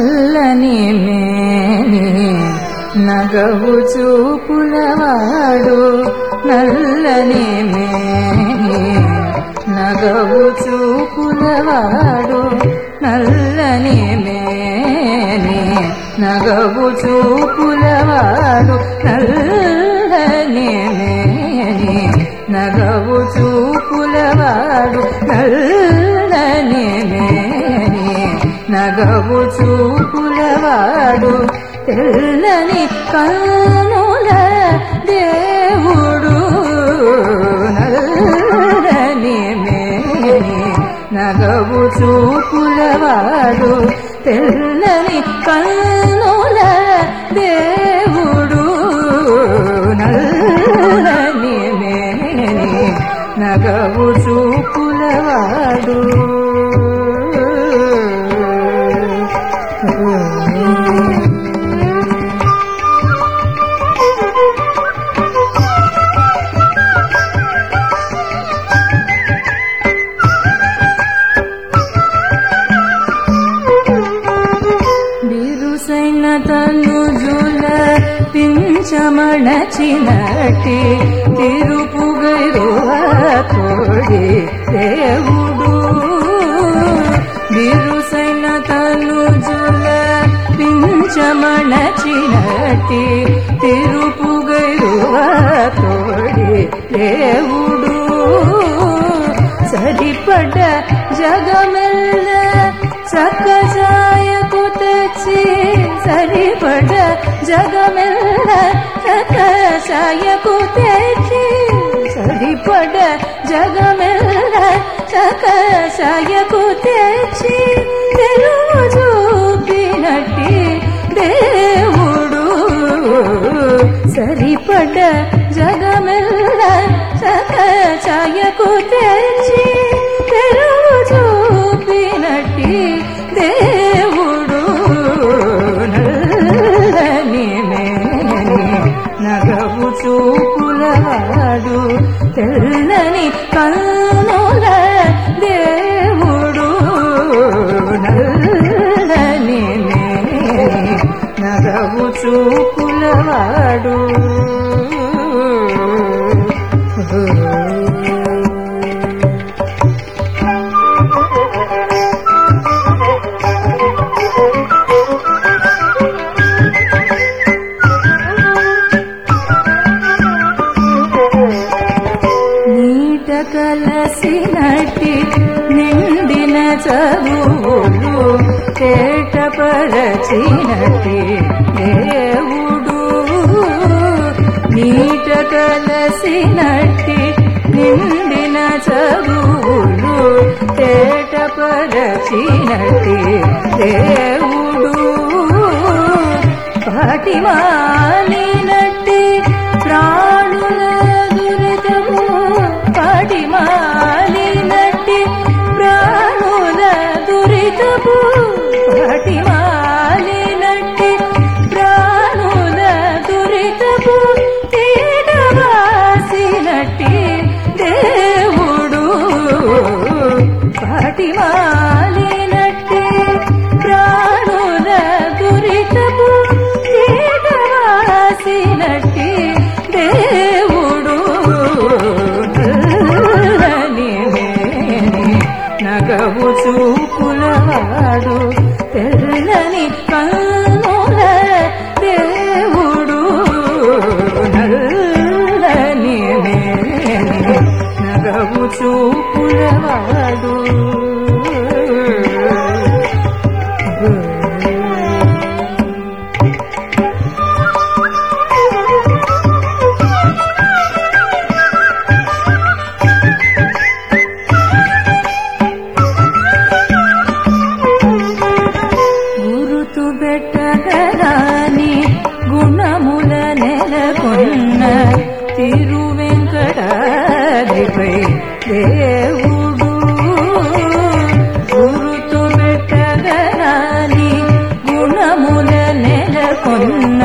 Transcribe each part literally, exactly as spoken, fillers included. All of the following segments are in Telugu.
నల్లని మేని నగవు చూపులవాడు నల్లని మేని నగవు చూపులవాడు నల్లని మేని నగవు చూపులవాడు నల్లని మేని నగవు చూపులవాడు నల్లని మేని నగవు చూపులవాడు తెల్లని కన్నుల దేవుడు నల్లని మేని నగవు చూపులవాడు తెల్లని కన్నుల దేవుడు నల్లని మేని నగవు చూపులవాడు బిరుసైన తనుజుల పించమణచినటి తిరుపుగైరువ తోడి దేవుడు బిరుసైన తనుజుల పించమణచినటి తిరుపుగైరువ తోడి దేవుడు సరిపడ జగమెల్ల చక్కజాయకు తెచ్చి సరిపడ జగమెల్ల చక్కజాయకు తెచ్చి సరిపడ జగమెల్ల చక్కజాయకు తెచ్చి తెలుగు చూపినట్టి దేవుడు సరిపడ జగమెల్ల చక్కజాయకు తెచ్చి తెలుగు చూపినట్టి దేవుడు నల్లని మేని నగవు చూపులవాడు తెల్లని కన్నుల దేవుడు నల్లని మేని నగవు చూపులవాడు కలసినటి నిండిన చదువులు తేటపరచినటి దేవుడు నీట కలసినటి నిండిన చదువులు తేటపరచినటి దేవుడు పాటిమాలినట్టి ప్రాణుల దురితము పాటిమాలినట్టి ప్రాణుల దురితము పాటిమాలినట్టి ప్రాణుల దురితము తీరవాసినట్టి దేవుడు పాటిమాలినట్టి ప్రాణుల దురితము తీరవాసినట్టి దేవుడు నగవు చూపులవాడు తెల్లని కన్నుల దేవుడు నల్లని మేని నగవు చూపులవాడు పెట్టగరాని గుణముల నెలకొన్న తిరువెంకటాద్రిపై దేవుడు గురుతు పెట్టగరాని గుణముల నెలకొన్న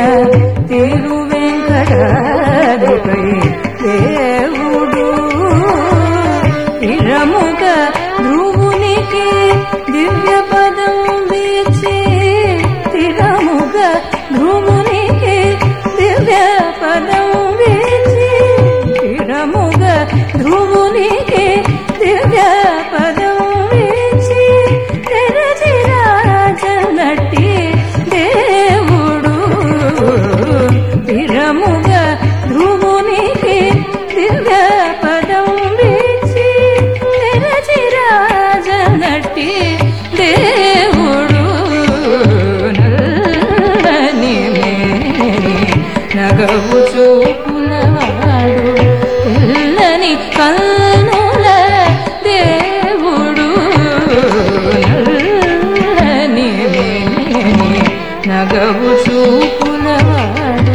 తిరువెంకటాద్రిపై దేవుడు ఇరముగ ధ్రువునికి దివ్య పదం వీచి ధ్రువునికి దివ్య పదం వీచి స్థిరముగ ధ్రువునికి దివ్య పదం వీచి తెరచిరాజనట్టి దేవుడు స్థిరముగ ధ్రువునికి దివ్య పదం వీచి తెరచిరాజనట్టి దేవుడు నల్లని మేని నగవు చూపులవాడు తెల్లని కన్నుల దేవుడు నల్లని మేని నగవు చూపులవాడు